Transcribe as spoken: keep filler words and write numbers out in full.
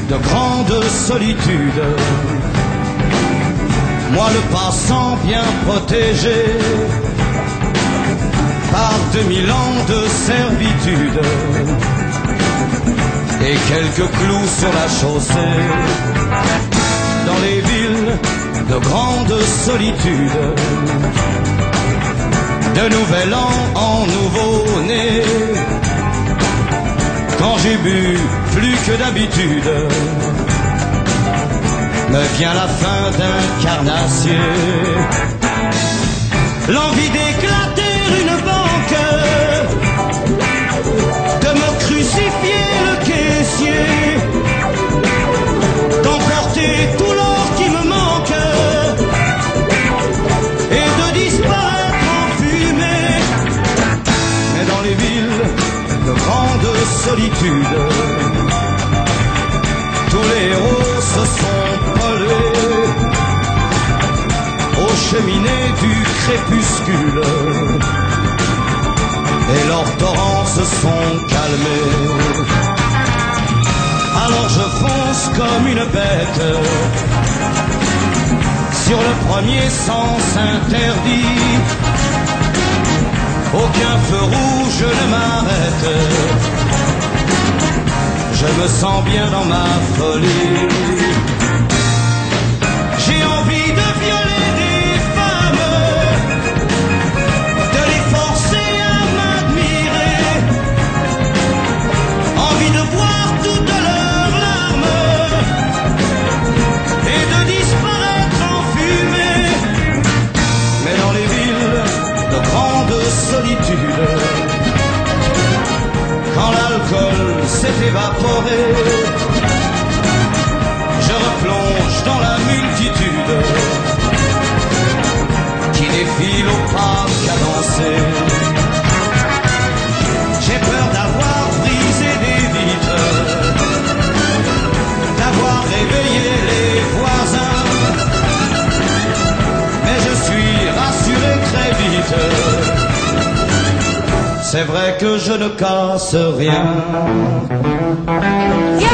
de grande solitude. Moi le passant bien protégé par deux mille ans de servitude et quelques clous sur la chaussée. Dans les villes de grande solitude, de nouvel an en nouveau-né, quand j'ai bu plus que d'habitude, me vient la fin d'un carnassier, l'envie d'éclater une banque, de me crucifier le caissier, d'emporter tout l'or qui me manque et de disparaître en fumée. Mais dans les villes de grande solitude, tous les héros se sont polés aux cheminées du crépuscule et leurs torrents se sont calmés. Alors je fonce comme une bête sur le premier sens interdit. Aucun feu rouge ne m'arrête, je me sens bien dans ma folie. J'ai envie de violer des femmes, de les forcer à m'admirer, envie de boire toutes leurs larmes et de disparaître en fumée. Mais dans les villes de grande solitude, quand l'alcool s'est évaporé, je replonge dans la multitude qui défile au pas cadencé. J'ai peur d'avoir brisé des vitres, d'avoir réveillé les voisins, mais je suis rassuré très vite. C'est vrai que je ne casse rien. Yeah.